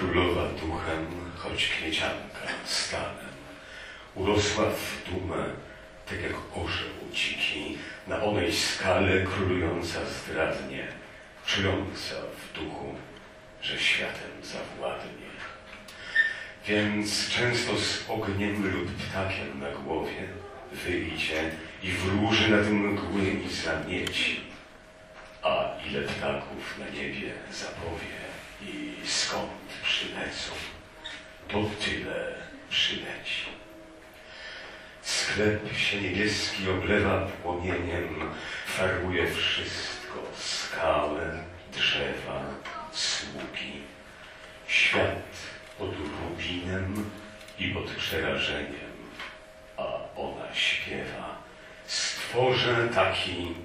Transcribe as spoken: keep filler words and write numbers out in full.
królowa duchem, choć kmiecianka stanem. Urosła w dumę, tak jak orzeł dziki, na onej skale królująca zdradnie, czująca w duchu, że światem zawładnie. Więc często z ogniem lub ptakiem na głowie wyjdzie i wróży nad mgły i zamieci, a ile ptaków na niebie zapowie i skąd przylecą, to tyle przyleci. Sklep się niebieski oblewa płomieniem, farbuje wszystko, skałę, drzewa, sługi. Świat pod rubinem i pod przerażeniem, a ona śpiewa: stworzę taki